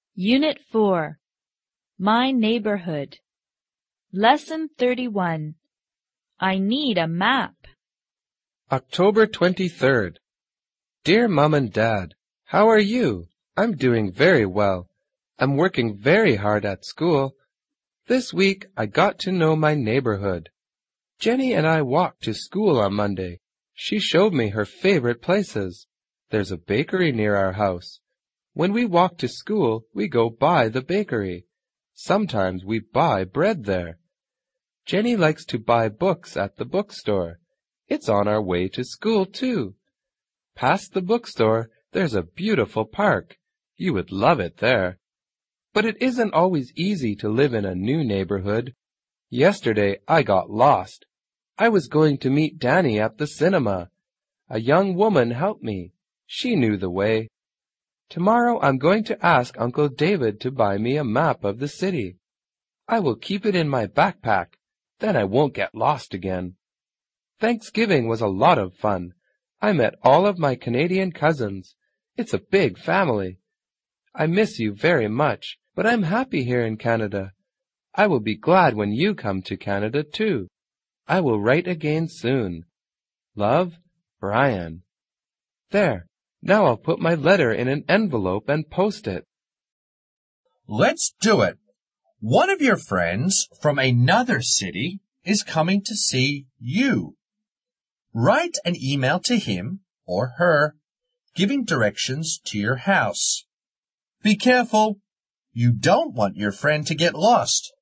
Unit 4. My Neighborhood. Lesson 31. I need a map. October 23rd. Dear Mom and Dad, how are you? I'm doing very well. I'm working very hard at school. This week I got to know my neighborhood. Jenny and I walked to school on Monday. She showed me her favorite places. There's a bakery near our house. When we walk to school, we go by the bakery. Sometimes we buy bread there. Jenny likes to buy books at the bookstore. It's on our way to school, too. Past the bookstore, there's a beautiful park. You would love it there. But it isn't always easy to live in a new neighborhood. Yesterday I got lost. I was going to meet Danny at the cinema. A young woman helped me. She knew the way. Tomorrow I'm going to ask Uncle David to buy me a map of the city. I will keep it in my backpack. Then I won't get lost again. Thanksgiving was a lot of fun. I met all of my Canadian cousins. It's a big family. I miss you very much, but I'm happy here in Canada. I will be glad when you come to Canada too. I will write again soon. Love, Brian. There, now I'll put my letter in an envelope and post it. Let's do it. One of your friends from another city is coming to see you. Write an email to him or her, giving directions to your house. Be careful. You don't want your friend to get lost.